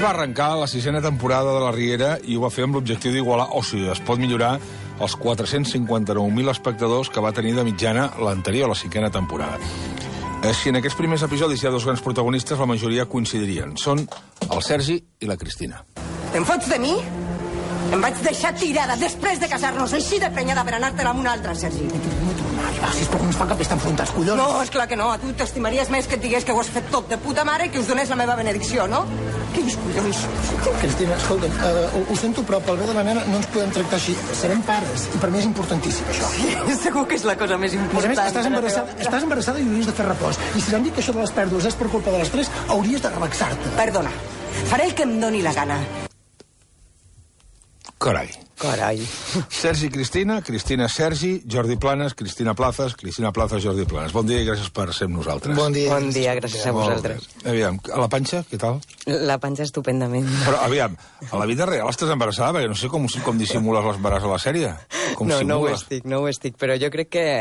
va arrencar la 6a temporada de La Riera i ho va fer amb l'objectiu d'igualar, o sigui, es pot millorar els 459.000 espectadors que va tenir de mitjana l'anterior, la 5a temporada. Si en aquests primers episodis hi ha dos grans protagonistes, la majoria coincidirien. Són el Sergi i la Cristina. Te'n fots de mi? Em vaig deixar tirada després de casar-nos, així de prenyada per anar-te'n amb un altre, Sergi. No tornar, sisplau, no ens fa cap estar enfrontats, collons. No, esclar que no. A tu t'estimaries més que et digués que ho has fet tot de puta mare i que us donés la meva benedicció, no? Quins collons. Cristina, escolta'm, ho sento, però pel bé de la nena no ens podem tractar així. Serem pares, i per mi és importantíssim, això. Sí, segur que és la cosa més important. A més, estàs embarassada i hauries de fer repòs. I si t'han dit que això de les pèrdues és per culpa de l'estrès, hauries de relaxar-te. Perdona, faré el que em doni la gana. Carai. Sergi, Cristina, Cristina, Sergi, Jordi Planes, Cristina Plazas, Jordi Planes. Bon dia i gràcies per ser amb nosaltres. Bon dia. Bon dia, gràcies a vosaltres. Aviam, a la panxa, què tal? La panxa estupendament. Però, aviam, a la vida real estàs embarassada? Perquè no sé com dissimules l'embaràs a la sèrie. No ho estic, però jo crec que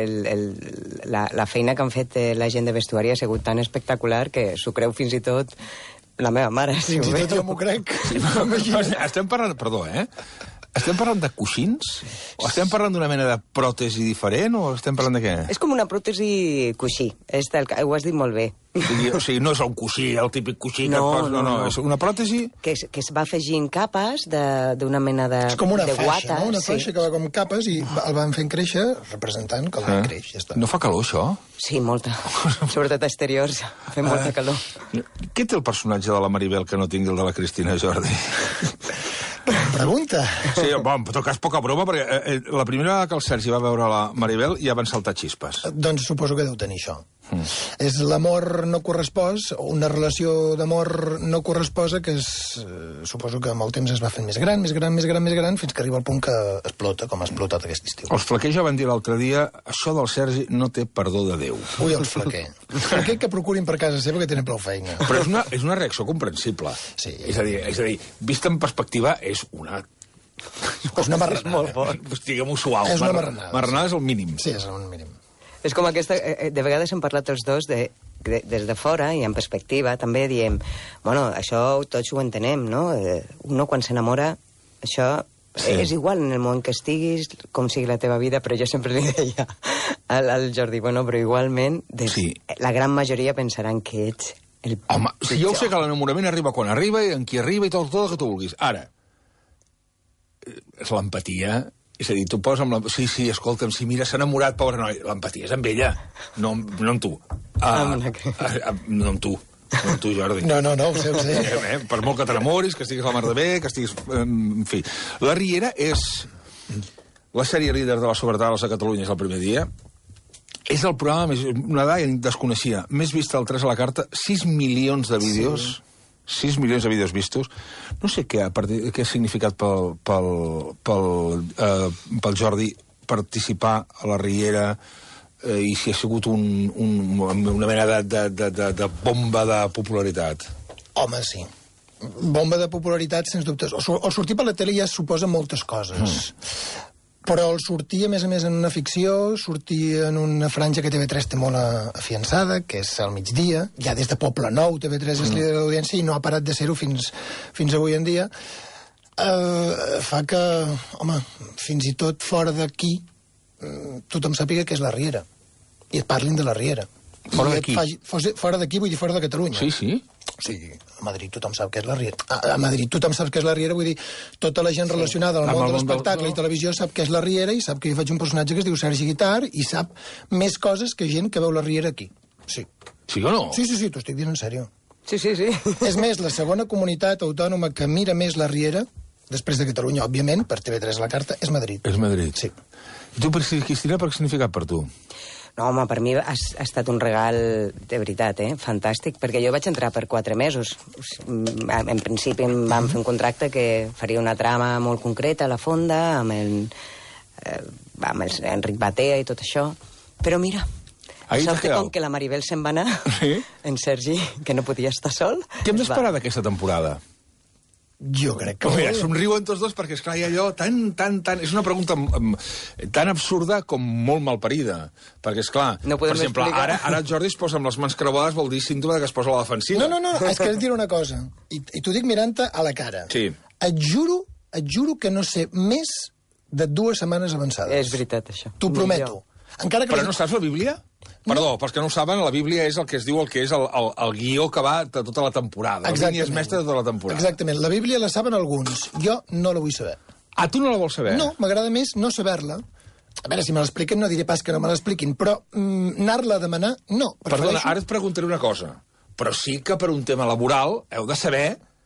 la feina que han fet la gent de vestuari ha sigut tan espectacular que s'ho creu fins i tot la meva mare, si ho Fins i tot jo m'ho crec. Estem parlant, perdó, estem parlant de coixins? O estem parlant d'una mena de pròtesi diferent? O estem parlant de què? És com una pròtesi coixí. Ho has dit molt bé. O sigui, no és un coixí, el típic coixí que poses... No, és una pròtesi... Que es va afegint capes d'una mena de... És com una faixa, guata, no? Una faixa que va com capes i el van fent créixer, representant que el van creix. Ja està. No fa calor, això? Sí, molta. Sobretot a exteriors. Fa molta calor. Què té el personatge de la Maribel que no tingui el de la Cristina, Jordi? Pregunta. Sí, bon, en tot cas, poca broma, perquè la primera vegada que el Sergi va veure la Maribel ja van saltar xispes. Doncs suposo que deu tenir això. És l'amor no correspost, una relació d'amor no corresposa que suposo que amb el temps es va fent més gran, fins que arriba al punt que explota, com ha explotat aquest estiu. Els flaquers ja van dir l'altre dia, això del Sergi no té perdó de Déu. Ui, els flaquers. Els flaquers que procurin per casa seva que tenen prou feina. Però és una reacció comprensible. Sí. És a dir, vista en perspectiva, és una... És una marranada. És molt bo. Diguem-ho suau. És una marranada. Marranada és el mínim. Sí, és el mínim. És com aquesta... De vegades hem parlat els dos des de fora i en perspectiva també diem, bueno, això tots ho entenem, no? Uno quan s'enamora, això és igual en el moment que estiguis, com sigui la teva vida, però jo sempre li deia al Jordi, bueno, però igualment la gran majoria pensaran que ets el pitjor. Home, si jo sé que l'enamorament arriba quan arriba i en qui arriba i tot el que tu vulguis. Ara, és l'empatia... És a dir, tu poses amb la... Sí, escolta'm, si mira, s'ha enamorat, pobre noi. L'empatia és amb ella, no amb tu. No amb tu, Jordi. No, ho sé. Per molt que t'enamoris, que estiguis a la mar de bé, que estiguis... En fi. La Riera és la sèrie líder de les sobretales a Catalunya, és el primer dia. És el programa més... Una dada desconeixia. Més vista al 3 a la carta, 6 milions de vídeos... Sí. 6 milions de vídeos vistos. No sé què ha significat pel Jordi participar a la Riera i si ha sigut una mena de bomba de popularitat. Home, sí. Bomba de popularitat, sens dubtes. El sortir per la tele ja suposa moltes coses. Però el sortir, a més, en una ficció, sortir en una franja que TV3 té molt afiançada, que és al migdia, ja des de Poble Nou TV3 és líder d'audiència i no ha parat de ser-ho fins avui en dia, fa que, home, fins i tot fora d'aquí, tothom sàpiga que és la Riera. I et parlin de la Riera. Fora d'aquí? Fora d'aquí, vull dir fora de Catalunya. Sí? Sí, a Madrid tothom sap que és la Riera. A Madrid tothom sap que és la Riera, vull dir, tota la gent relacionada al món de l'espectacle i televisió sap que és la Riera i sap que jo faig un personatge que es diu Sergi Guitart i sap més coses que gent que veu la Riera aquí. Sí. Sí o no? Sí, t'ho estic dient en sèrio. Sí. És més, la segona comunitat autònoma que mira més la Riera, després de Catalunya, òbviament, per TV3 a la carta, és Madrid. És Madrid. Sí. I tu, Cristina, per què ha significat per tu? No, home, per mi ha estat un regal de veritat, fantàstic, perquè jo vaig entrar per 4 mesos. En principi em van fer un contracte que faria una trama molt concreta a la Fonda, amb Enric Batea i tot això. Però mira, sort que com que la Maribel se'n va anar, en Sergi, que no podia estar sol... Què hem d'esperar d'aquesta temporada? Jo crec que... Mira, somriuen tots dos perquè, esclar, hi ha allò tan... És una pregunta tan absurda com molt malparida. Perquè, esclar, No per podem exemple, explicar. ara el Jordi es posa amb les mans creuades, vol dir símptoma que es posa a la defensiva. No, és que et diré una cosa, i t'ho dic mirant-te a la cara. Sí. Et juro que no sé més de 2 setmanes avançades. És veritat, això. T'ho prometo. Encara que Però no saps la Bíblia? Perdó, pels que no ho saben, la Bíblia és el que es diu el guió que va de tota la temporada. Les línies mestres de tota la temporada. Exactament. La Bíblia la saben alguns. Jo no la vull saber. Ah, tu no la vols saber? No, m'agrada més no saber-la. A veure, si me l'expliquen, no diré pas que no me l'expliquin, però anar-la a demanar, no. Perdona, ara et preguntaré una cosa. Però sí que per un tema laboral heu de saber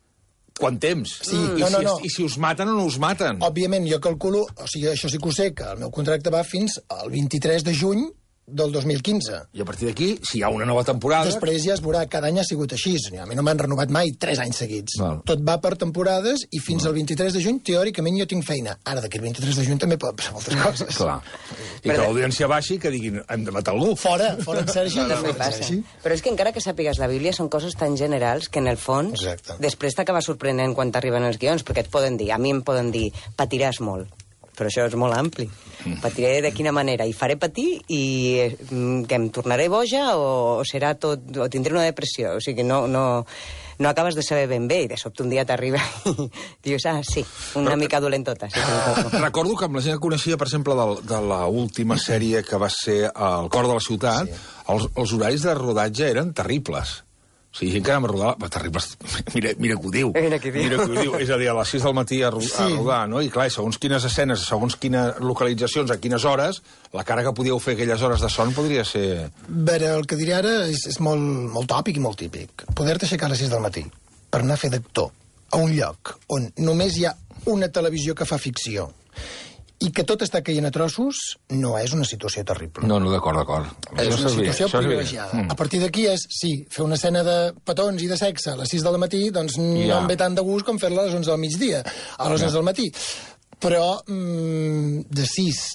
quant temps. Sí, no. I si us maten o no us maten. Òbviament, jo calculo, o sigui, això sí que ho sé, que el meu contracte va fins al 23 de juny del 2015. I a partir d'aquí, si hi ha una nova temporada... Després ja es veurà, cada any ha sigut així. A mi no m'han renovat mai 3 anys seguits. Val. Tot va per temporades i fins al 23 de juny, teòricament, jo tinc feina. Ara, d'aquí el 23 de juny també poden passar moltes coses. Clar. I que l'audiència baixi que diguin, hem de matar algú. Fora en Sergi. També passa. Però és que encara que sàpigues la Bíblia són coses tan generals que en el fons Exacte. després t'acaba sorprenent quan t'arriben els guions, perquè et poden dir, a mi em poden dir, patiràs molt. Però això és molt ampli. Patiré de quina manera? I faré patir i que em tornaré boja o serà tot, o tindré una depressió. O sigui, no acabes de saber ben bé i de sobte un dia t'arriba i dius, sí, una mica dolentota. Sí, Recordo que amb la gent que coneixia, per exemple, de l'última sèrie que va ser El cor de la ciutat, els horaris de rodatge eren terribles. O sigui, gent que anava a rodar... Terribles... Mira que ho diu. Mira que ho diu. És a dir, a les 6 del matí a rodar, no? I clar, segons quines escenes, segons quines localitzacions, a quines hores, la cara que podíeu fer aquelles hores de son podria ser... Veure, el que diré ara és molt tòpic i molt típic. Poder-te aixecar a les 6 del matí per anar a fer d'actor a un lloc on només hi ha una televisió que fa ficció i que tot està caient a trossos, no és una situació terrible. No, d'acord. És una situació privilegiada. A partir d'aquí és, sí, fer una escena de petons i de sexe a les 6 del matí, doncs no em ve tant de gust com fer-la a les 11 del migdia, a les 11 del matí. Però de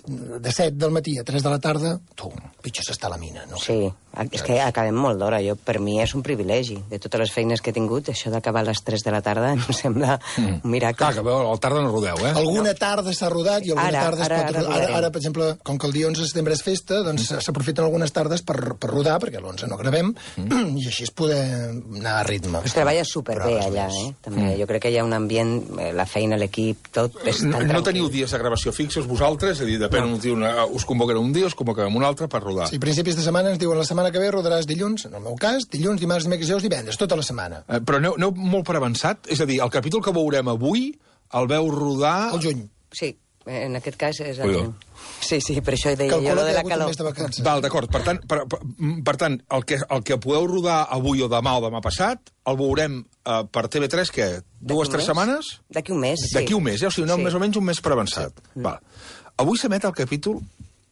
7 del matí a 3 de la tarda, pitjor s'està a la mina, no? Sí, és que acabem molt d'hora. Per mi és un privilegi. De totes les feines que he tingut, això d'acabar a les 3 de la tarda em sembla un miracle. Clar, que al tarda no rodeu, eh? Alguna tarda s'ha rodat i alguna tarda es pot rodar. Ara, per exemple, com que el dia 11 de setembre és festa, doncs s'aprofiten algunes tardes per rodar, perquè l'11 no gravem, i així es poder anar a ritme. Es treballa superbé allà, també. Jo crec que hi ha un ambient, la feina, l'equip, tot és tan tranquil. No teniu dies de gravació fixos vosaltres? És a dir, depèn un dia, us convoquen un dia, us convoquen un altre per rodar. Sí, a principis de setmana ens diuen la setmana que ve rodaràs dilluns, en el meu cas, dilluns, dimarts, dimecres, divendres, tota la setmana. Però aneu molt per avançat? És a dir, el capítol que veurem avui el veu rodar... Al juny. Sí, en aquest cas és el juny. Sí, per això deia jo Calcula lo de la que hi ha hagut un calor. mes de vacances. Val, d'acord. Per tant, el que podeu rodar avui o demà passat, el veurem per TV3, què? 2 o 3 setmanes? D'aquí un mes, sí. D'aquí un mes, o sigui, més o menys un mes per avançat. Sí. Val. Avui s'emet el capítol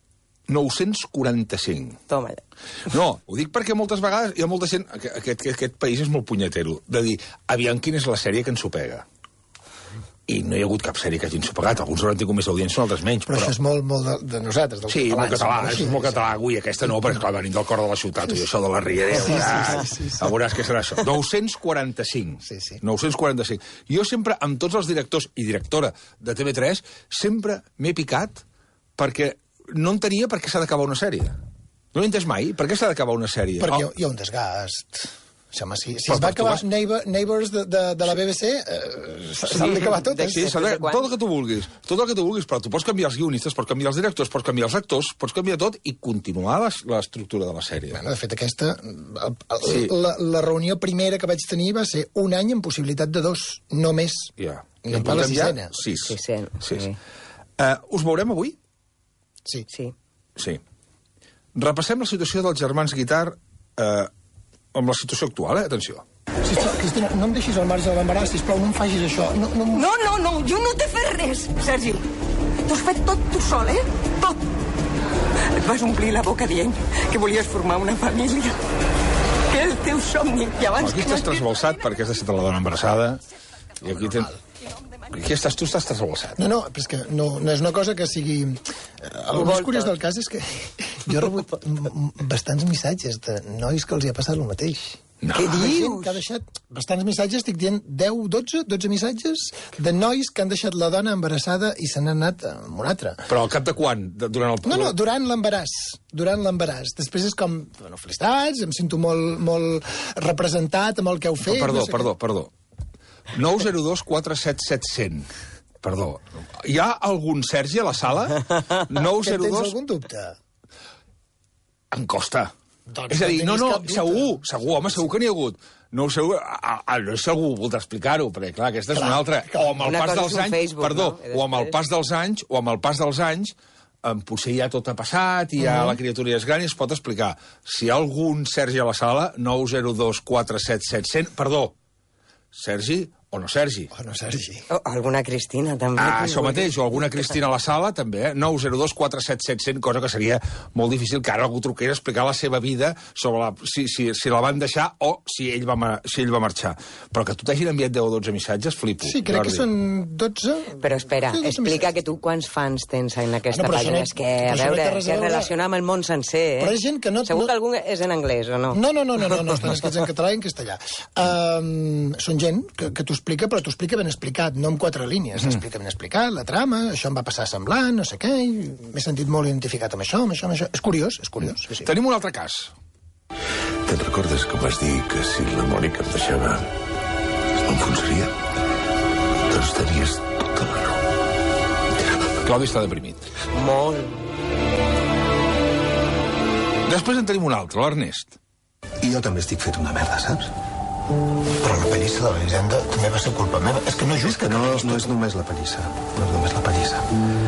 945. Toma. No, ho dic perquè moltes vegades hi ha molta gent... Aquest país és molt punyetero. De dir, aviam quina és la sèrie que ens ho pega. I no hi ha hagut cap sèrie que hagi ensopegat. Alguns hauran tingut més audiència, altres menys. Però això és molt de nosaltres, dels sí, catalans. És molt català. Ui, aquesta no, perquè clar, venint del cor de la ciutat, i això de la Riera. Sí. Veuràs què serà això. 945. Sí. 945. Jo sempre, amb tots els directors i directora de TV3, sempre m'he picat perquè no entenia per què s'ha d'acabar una sèrie. No l'he entès mai. Per què s'ha d'acabar una sèrie? Perquè hi ha un desgast. Home, si es va acabar Neighbours de la BBC, s'han d'acabar totes. Sí, tot el que tu vulguis. Tot el que tu vulguis, però tu pots canviar els guionistes, pots canviar els directors, pots canviar els actors, pots canviar tot i continuar l'estructura de la sèrie. Bueno, de fet, aquesta... La reunió primera que vaig tenir va ser un any amb possibilitat de 2, no més. Ja. I en la sisena. 6. Sí. Us veurem avui? Sí. Repassem la situació dels germans Guitart amb la situació actual, atenció. Sisplau, Cristina, no em deixis al marge de l'embaràs, sisplau, no em facis això. No, jo no t'he fet res, Sergi. T'ho has fet tot tu sol, Tot. Et vas omplir la boca dient que volies formar una família. Que el teu somni, i abans... Aquí estàs trasbalsat perquè has deixat la dona embarassada i aquí tens... Aquí tu estàs trasbalsat. No, però és que no és una cosa que sigui... El més curiós del cas és que jo he rebut bastants missatges de nois que els hi ha passat el mateix. No. Què Gent dius? que ha deixat bastants missatges, estic dient 12 missatges de nois que han deixat la dona embarassada i se n'han anat amb una altra. Però al cap de quan? Durant el... No, durant l'embaràs. Durant l'embaràs. Després és com, bueno, felicitats, em sento molt representat amb el que heu fet. Perdó. 902 477 100. Perdó. Hi ha algun Sergi a la sala? Que 902... tens algun dubte? Em costa. Doncs És a dir, no no, tinguis cap dubte. segur, home, segur que n'hi ha hagut. No ho sé, no sé si algú voldrà explicar-ho, perquè, clar, aquesta és una altra. O amb el Una pas cosa dels és un anys... Facebook, Perdó, no? o amb el pas dels anys, potser ja tot ha passat i ja la criatura ja és gran i es pot explicar. Si hi ha algun Sergi a la sala, 902 477 100... Perdó, Sergi o no Sergi? Oh, no, Sergi. O alguna Cristina, també. Això mateix, o alguna Cristina a la sala, també, 902 477 100, cosa que seria molt difícil que ara algú truqués a explicar la seva vida sobre si la van deixar o si ell va marxar. Però que tu t'hagin enviat 10 o 12 missatges, flipo. Sí, crec que són 12... Però espera, Sí, 12 explica missatges. que tu quants fans tens en aquesta Bueno, però pàgina. això no- És que, a però això no veure, té res a que veure. relaciona amb el món sencer, eh? Però hi ha gent que no- Segur no- que algun és en anglès, o no? No, estan escrits en català i en castellà. Són gent que t'ho explica, però t'ho explica ben explicat, no amb 4 línies. Explica ben explicat, la trama, això em va passar semblant, no sé què, i m'he sentit molt identificat amb això. És curiós. Sí. Tenim un altre cas. Te'n recordes que vas dir que si la Mònica em deixava m'enfonsaria? Doncs tenies tota la raó. Claudi està deprimit. Molt. Després en tenim un altre, l'Ernest. I jo també estic fet una merda, saps? Però la pallissa de l'Elisenda també va ser culpa meva. És que no és just Que no és només la pallissa. No és només la pallissa.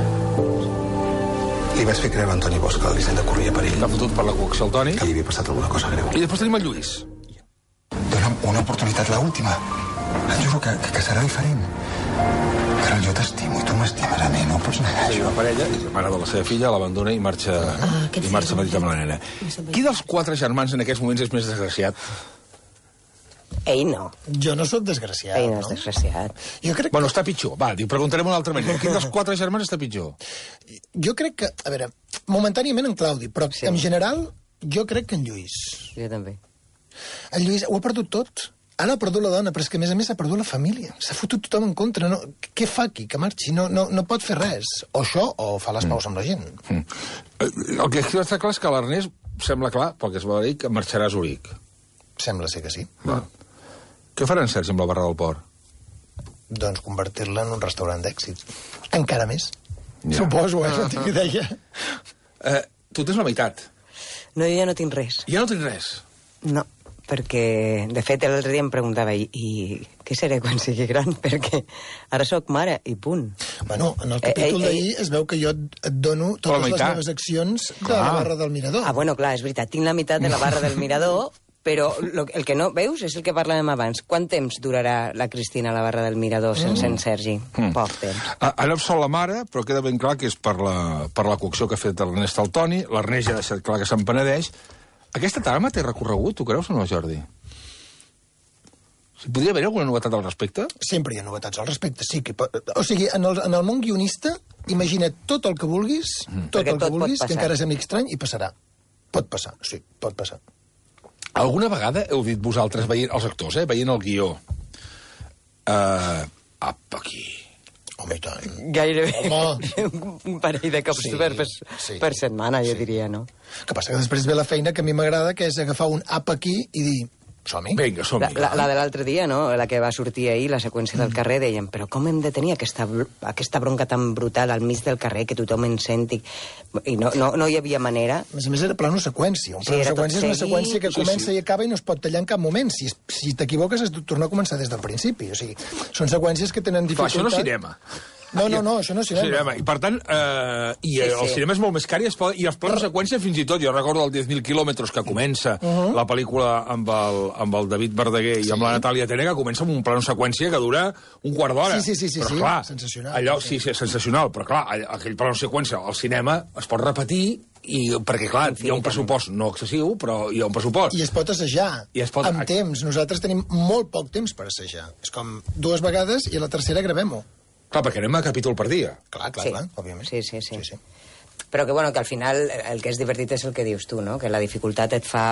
Li vaig fer creure a Antoni Bosch que l'Elisenda corria perill, T'ha fotut per la coacció al Toni. que li havia passat alguna cosa greu. I després tenim el Lluís. Dóna'm una oportunitat, l'última. Et juro que serà diferent. Caral, jo t'estimo i tu m'estimes a mi, no pots negar Sí, això. una parella, la mare de la seva filla, l'abandona i marxa a Madrid amb la nena. Qui dels 4 germans en aquests moments és més desgraciat? Ell no. Jo no sóc desgraciat, Ell no és no? desgraciat. Jo crec Bueno, està pitjor. Va, t'hi preguntarem una altra manera. Quin dels 4 germans està pitjor? Jo crec que, a veure, momentàniament en Claudi, però Sí. en general jo crec que en Lluís. Jo també. En Lluís ho ha perdut tot. Ara ha perdut la dona, però és que a més ha perdut la família. S'ha fotut tothom en contra. No, què fa aquí, que marxi? No pot fer res. O això, o fa les paus amb la gent. El que està clar és que l'Ernest sembla clar, pel que es va dir, que marxarà a Zuric. Sembla ser que sí. Va. Què farà en Sergi amb la barra del port? Doncs convertir-la en un restaurant d'èxit. Encara més. Ja. Suposo, no tinc idea. Tu tens la meitat. No, jo ja no tinc res. Ja no tens res. No, perquè, de fet, l'altre dia em preguntava i què seré quan sigui gran? Perquè ara sóc mare i punt. Bueno, en el capítol d'ahir es veu que jo et dono La totes les meitat. meves accions de Clar. la barra del Mirador. Ah, bueno, clar, és veritat, tinc la meitat de la barra del Mirador, però el que no veus és el que parlàvem abans. Quant temps durarà la Cristina a la barra del Mirador sense en Sergi? Poc temps. Ara sol la mare, però queda ben clar que és per la coacció que ha fet l'Ernest al Toni. L'Ernest ja ha deixat clar que se'n penedeix. Aquesta trama té recorregut, tu creus o no, Jordi? Podria haver alguna novetat al respecte? Sempre hi ha novetats al respecte, sí. O sigui, en el món guionista, imagina't tot el que vulguis, tot Perquè el que tot pot vulguis, que passar. encara sembli estrany, i passarà. Pot passar, sí, pot passar. Alguna vegada heu dit vosaltres, veient els actors, veient el guió, apa, aquí... Home, i tant. Gairebé Home. un parell de cops Sí, sí. per setmana, jo diria, no? Que passa que després ve la feina que a mi m'agrada, que és agafar un app aquí i dir, som-hi. Vinga, som-hi. La de l'altre dia, no? La que va sortir ahir, la seqüència del carrer, deien, però com hem de tenir aquesta bronca tan brutal al mig del carrer, que tothom en senti... I no hi havia manera. A més era plano seqüència. Un Sí, plano era tot seqüència és una seguit. seqüència que Sí, comença sí. i acaba i no es pot tallar en cap moment. Si t'equivoques has de tornar a començar des del principi. O sigui, són seqüències que tenen Clar, dificultat... això no és cinema. No, això no és cinema. I per tant, el cinema és molt més car i els plans seqüència fins i tot. Jo recordo el 10.000 quilòmetres que comença la pel·lícula amb el David Verdaguer i amb la Natàlia Tene, que comença amb un plano seqüència que dura un quart d'hora. Sí, Però, clar, sensacional. Allò, sí, sensacional, però clar, aquell plano seqüència al cinema es pot repetir perquè, clar, hi ha un pressupost no excessiu, però hi ha un pressupost. I es pot assajar, amb temps. Nosaltres tenim molt poc temps per assajar. És com 2 vegades i a la tercera gravem-ho. Clar, perquè anem a capítol per dia. Clar, Sí. òbviament. Sí. Però que, bueno, que al final el que és divertit és el que dius tu, no? Que la dificultat et fa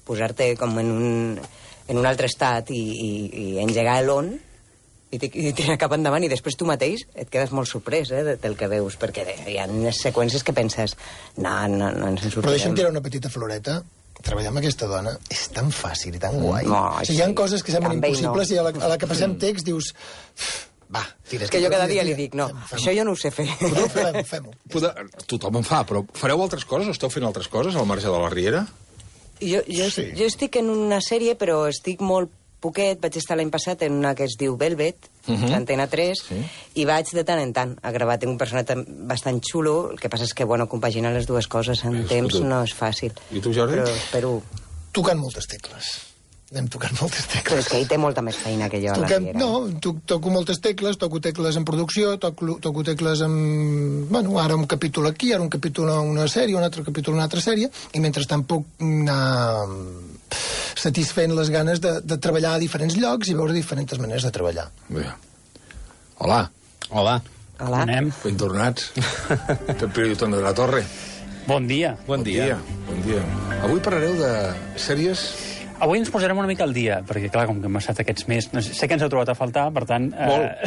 posar-te com en un altre estat i engegar l'on i tirar cap endavant, i després tu mateix et quedes molt sorprès del que veus, perquè hi ha unes seqüències que penses no ens en sortirem. Però deixa'm tirar una petita floreta. Treballar amb aquesta dona és tan fàcil i tan guai. No, hi ha coses que semblen impossibles i a la que passem text dius... Va, tires. Que jo cada dia li dic, no, això jo no ho sé fer. Fem-ho. Tothom en fa, però fareu altres coses? Esteu fent altres coses al marge de la Riera? Jo estic en una sèrie, però estic molt poquet. Vaig estar l'any passat en una que es diu Velvet, d'Antena 3, i vaig de tant en tant a gravar. Tinc un personatge bastant xulo, el que passa és que, compaginar les dues coses en temps no és fàcil. I tu, Jordi? Però espero... Tocant moltes tecles. Anem tocant moltes Però tecles. és que ell té molta més feina que jo a la Riera. No, toco moltes tecles, toco tecles en producció, toco tecles en... Bueno, ara un capítol aquí, ara un capítol a una sèrie, un altre capítol a una altra sèrie, i mentrestant puc anar satisfent les ganes de treballar a diferents llocs i veure diferents maneres de treballar. Bé. Hola. Hola. Hola. Anem. Ben tornats. Pep Periodista de la Torre. Bon dia. Bon dia. Avui parlareu de sèries... Avui ens posarem una mica al dia, perquè, clar, com que hem estat aquests mesos... No sé que ens heu trobat a faltar, per tant... Molt.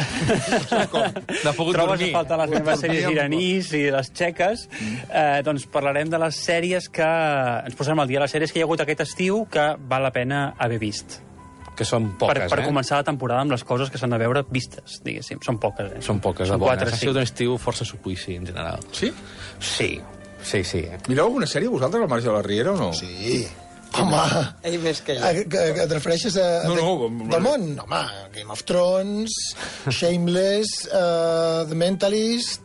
N'ha pogut trobes dormir. A faltar les meves sèries iranís i les txeques. Doncs parlarem de les sèries que... Ens posarem al dia, les sèries que hi ha hagut aquest estiu que val la pena haver vist. Que són poques, per començar la temporada amb les coses que s'han de veure vistes, diguéssim. Són poques, Són poques, són bones. 4, Ha sigut un estiu força suplici, en general. Sí? Sí. Mireu alguna sèrie vosaltres al marge de la Riera o no? Sí. Home, Ell més que jo. que et refereixes a... Del món? Home, Game of Thrones, Shameless, The Mentalist...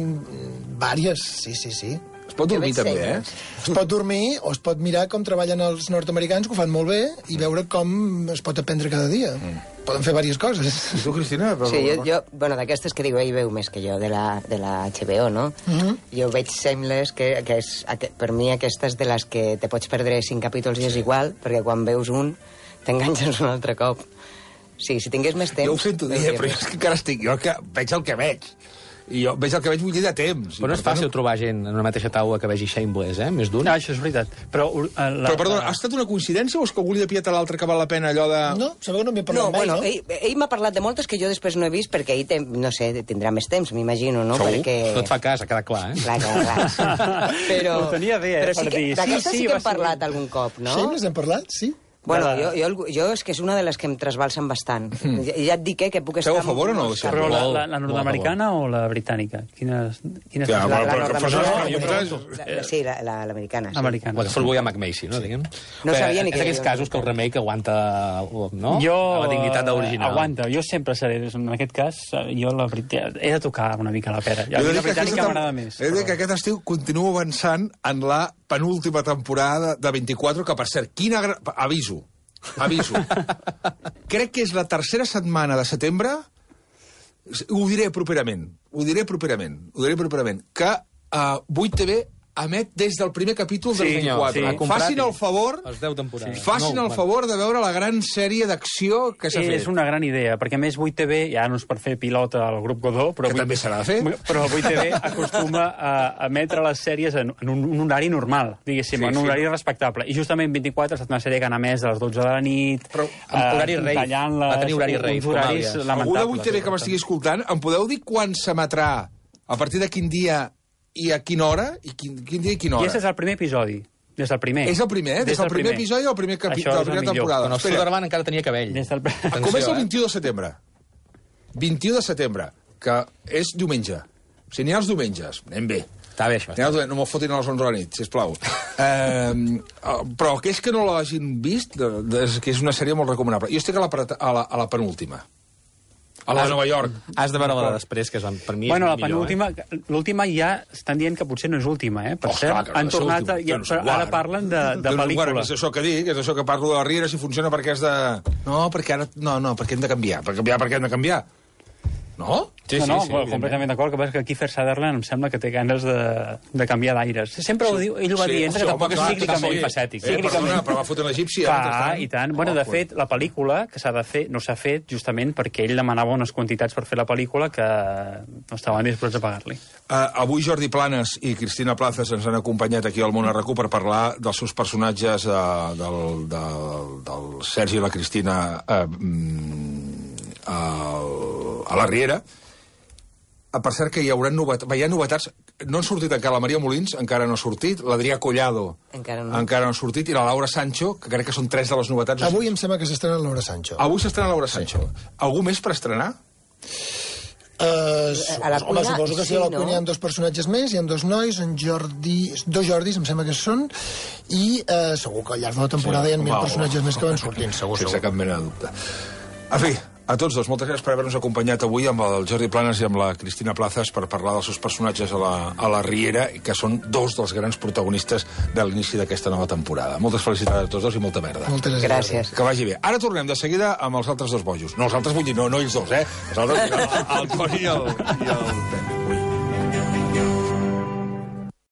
Vàries, sí. Es pot dormir també, Es pot dormir o es pot mirar com treballen els nord-americans, que ho fan molt bé, i veure com es pot aprendre cada dia. Poden fer diverses coses. I tu, Cristina? Sí, jo d'aquestes que diu, ell veu més que jo, de la HBO, no? Jo veig Shameless, que és, per mi aquesta és de les que te pots perdre 5 capítols i és igual, perquè quan veus un, t'enganxes un altre cop. Sí, si tingués més temps... Jo ho sento dir, però jo és que encara estic... Jo que veig el que veig. I jo veig el que veig, vull dir, de temps. Però no és fàcil trobar gent en una mateixa taula que vegi Shameless, Més d'un. No, això és veritat. Però perdona, ha estat una coincidència o és que algú li ha pillat a l'altre que val la pena allò de... No, sabeu que no m'he parlat mai, no? Ell m'ha parlat de moltes que jo després no he vist perquè ell, no sé, tindrà més temps, m'imagino, no? Segur? Perquè... No et fa cas, ha quedat clar, Clar. Però... Ho tenia bé, però per dir. D'aquesta sí que hem parlat algun cop, no? Shameless hem parlat, sí. Bueno, jo és que és una de les que em trasbalsen bastant. Ja et dic que puc estar... Esteu a favor o no? Però la nord-americana o la britànica? Quina és Ja, la Sí, l'americana. americana? La que fot William McMacy, no? Diguem. No sabia ni és que d'aquests casos que el remake aguanta, no? Jo... la dignitat de l'original. Aguanta, jo sempre seré... En aquest cas, jo he de tocar una mica la pera. A mi la britànica m'agrada més. He de dir que aquest estiu continuo avançant en la penúltima temporada de 24, que, per cert, Aviso. Crec que és la tercera setmana de setembre, ho diré properament, que 8TV emet des del primer capítol del 24. Sí. Facin el favor... Els 10 temporades. Facin el favor de veure la gran sèrie d'acció que s'ha fet. És una gran idea, perquè a més 8TV, ja no és per fer pilota al grup Godó, però que també s'ha de fer. Però 8TV acostuma a emetre les sèries en un horari normal, diguéssim, en un horari respectable. I justament 24 ha estat una sèrie que ha emès a les 12 de la nit, però amb horari rave. Va tenir horari rave, uns horaris lamentables. Algú de 8TV que m'estigui escoltant, em podeu dir quan s'emetrà, a partir de quin dia i a quina hora? Quin dia i quina hora? I aquest és el primer episodi. Des del primer. És el primer, Des del primer episodi al primer capítol de la primera temporada. Quan el Suderman encara tenia cabell. Comença el 21 de setembre. 21 de setembre, que és diumenge. O sigui, n'hi ha els diumenges. Anem bé. Està bé, això. No me'l fotin a les 11 de la nit, sisplau. Però aquells que no l'hagin vist, que és una sèrie molt recomanable. Jo estic a la penúltima. A la de Nova York. Has de veure-la després, que per mi és la millor. penúltima, l'última ja estan dient que potser no és última, Per cert, han tornat... Ara parlen de pel·lícula. És això que dic, és això que parlo de la Riera, si funciona perquè és de... No, perquè ara... No, perquè hem de canviar. Per què hem de canviar? No? Sí, completament d'acord, que passa que Kiefer Sutherland em sembla que té ganes de canviar d'aires. Sempre ho diu, ell ho va dient, que tampoc és cíclicament facètic. Perdona, però va fotre l'egipci. I tant. Bueno, de fet, la pel·lícula que s'ha de fer no s'ha fet justament perquè ell demanava unes quantitats per fer la pel·lícula que no estaven disposats a pagar-li. Avui Jordi Planes i Cristina Plazas ens han acompanyat aquí al Món RQ per parlar dels seus personatges del Sergi i la Cristina a la Riera. Per cert, que hi haurà novetats. No han sortit encara la Maria Molins, encara no ha sortit. L'Adrià Collado encara no ha sortit. I la Laura Sancho, que crec que són 3 de les novetats. Avui em sembla que s'estrena Laura Sancho. Avui s'estrena Laura Sancho. Algú més per estrenar? Home, suposo que sí, a la Cuina hi ha 2 personatges més, hi ha 2 nois, 2 Jordis, em sembla que són, i segur que al llarg de la temporada hi ha 1.000 personatges més que van sortint, segur. Sense cap mena de dubte. En fi, a tots dos, moltes gràcies per haver-nos acompanyat avui amb el Jordi Planes i amb la Cristina Plazas per parlar dels seus personatges a la Riera, que són 2 dels grans protagonistes de l'inici d'aquesta nova temporada. Moltes felicitats a tots dos i molta merda. Moltes gràcies. Que vagi bé. Ara tornem de seguida amb els altres 2 bojos. No, els altres vull dir, no ells 2, Els altres, el Toni i el Pep.